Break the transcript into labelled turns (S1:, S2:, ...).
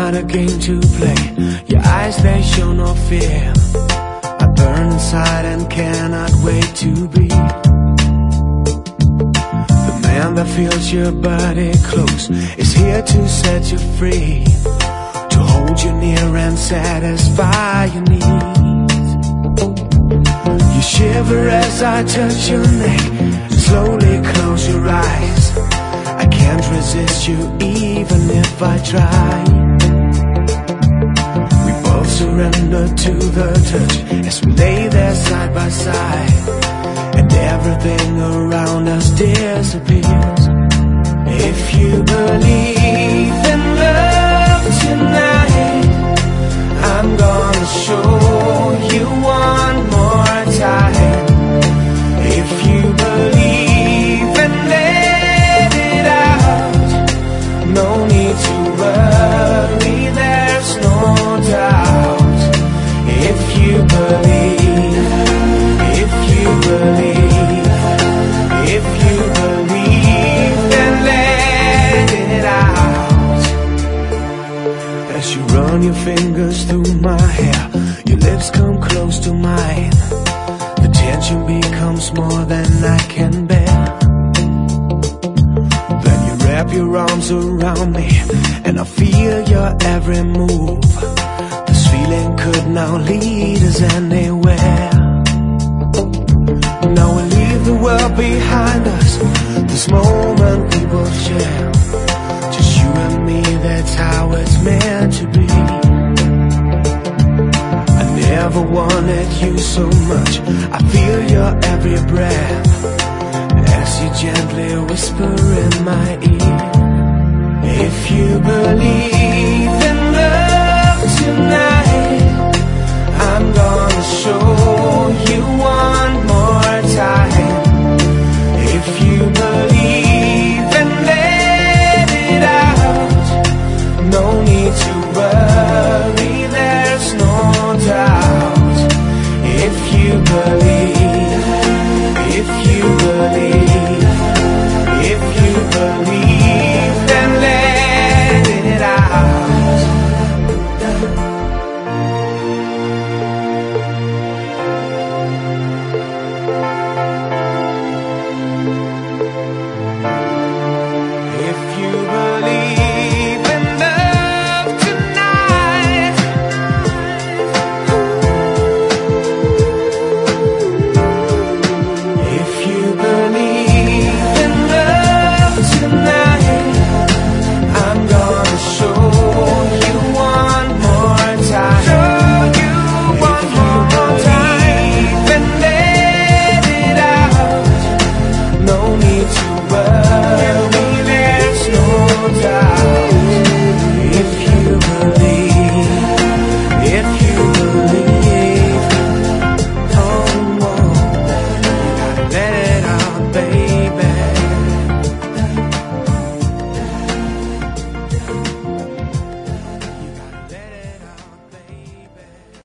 S1: not a game to play. Your eyes, they show no fear. I burn inside and cannot wait to be the man that feels your body close, is here to set you free, to hold you near and satisfy your needs. You shiver as I touch your neck, slowly close your eyes. I can't resist you even if I try. We both surrender to the touch as we lay there side by side, and everything around us disappears. If you believe in love tonight, I'm gonna show you one more time. If you believe and let it out, no need to worry, there's no doubt. If you believe, if you believe, if you believe, then let it out. As you run your fingers through my hair, your lips come close to mine. The tension becomes more than I can bear. Then you wrap your arms around me, and I feel your every move. This feeling could now lead us anywhere. Now we leave the world behind us, this moment we will share. Just you and me, that's how it's meant to be. I never wanted you so much, I feel your every breath as you gently whisper in my ear. If you believe in love tonight, I'm gonna show